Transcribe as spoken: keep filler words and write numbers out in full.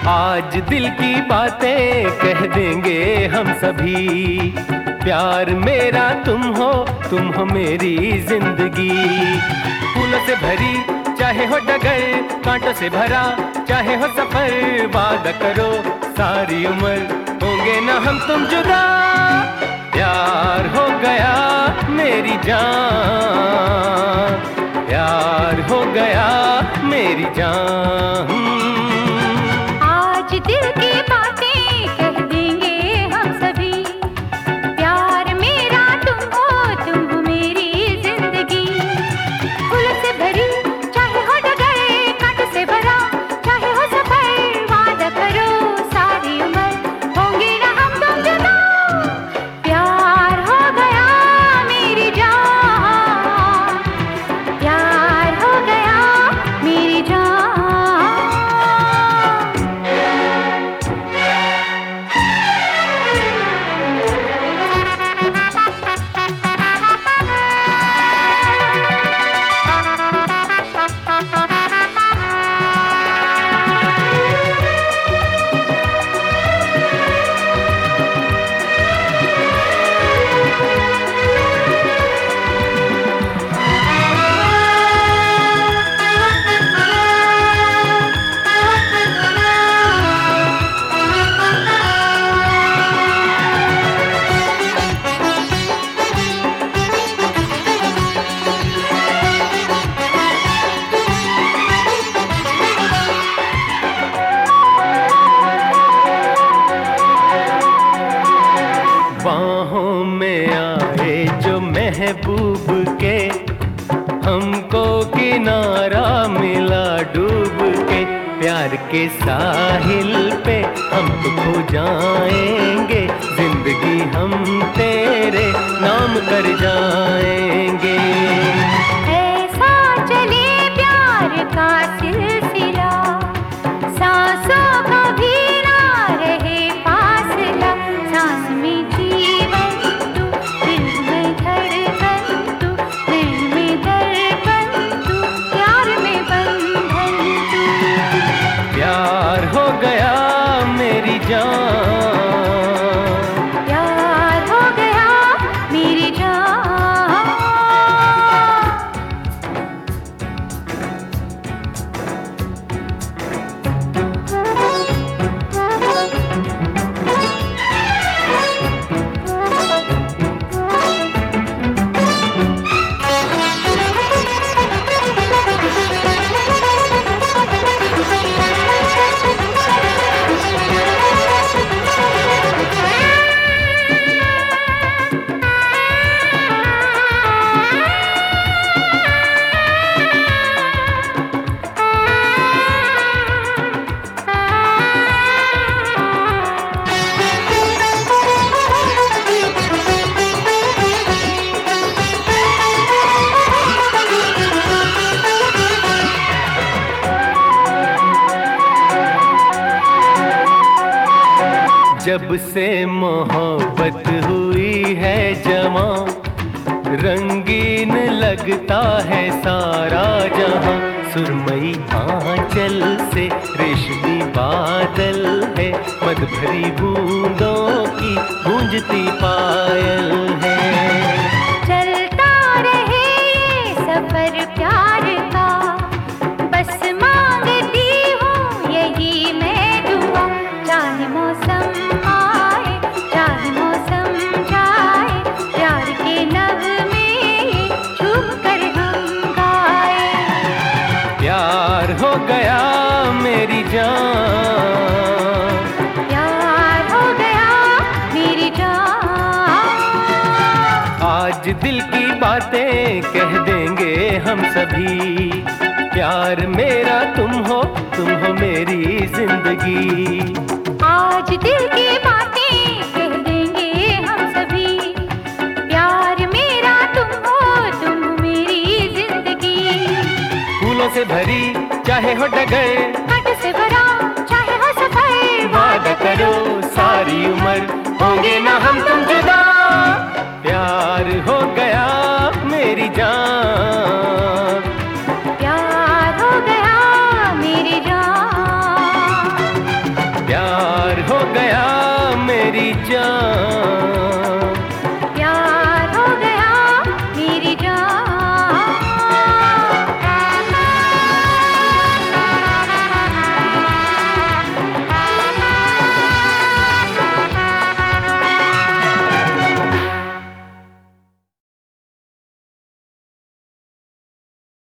आज दिल की बातें कह देंगे हम सभी। प्यार मेरा तुम हो, तुम हो मेरी जिंदगी। फूलों से भरी चाहे हो डगर, कांटों से भरा चाहे हो सफर, वादा करो सारी उम्र होंगे ना हम तुम जुदा। प्यार हो गया मेरी जान, प्यार हो गया मेरी जान। आज दिल की बातें कह देंगे हम सभी। प्यार मेरा तुम हो, तुम हो मेरी जिंदगी। फूलों से भरी चाहे हो डगर, कांटों से भरा चाहे हो सफर, वादा करो सारी उम्र होंगे ना हम तुम जुदा। प्यार हो गया मेरी जान, प्यार हो गया मेरी जान। बाहों में आए जो महबूब के, हमको किनारा मिला डूब के। प्यार के साहिल पे हम तो खो जाएंगे, जिंदगी हम तेरे नाम कर जाएंगे। ऐसा चले प्यार का सिलसिला, सांसों का भी ना रहे फासला। सांस में जीवन तू, दिल में धड़कन तू, दिल में दर्पण तू, प्यार में बंधन तू। प्यार हो गया मेरी जान, प्यार हो गया मेरी जान। जब से मोहब्बत हुई है जवां, रंगीन लगता है सारा जहां। सुरमई आंचल से रेशमी बादल है, मद भरी बूंदों की गूंजती पायल है। चलता रहे ये सफर प्यार का, बस मांगती हूँ यही मैं दुआ। चाहे मौसम आए, चाहे मौसम जाए, प्यार के नगमे छुप कर हम गाए। प्यार हो गया मेरी जान, प्यार हो गया मेरी जान। आज दिल की बातें कह देंगे हम सभी। प्यार मेरा तुम हो, तुम हो मेरी जिंदगी। आज दिल की बातें कह देंगे हम सभी। प्यार मेरा तुम हो, तुम हो मेरी जिंदगी। फूलों से भरी चाहे हो डगर, कांटों से भरा चाहे हो सफर, वादा करो सारी उम्र होंगे ना हम तुम जुदा। प्यार हो गया मेरी जान।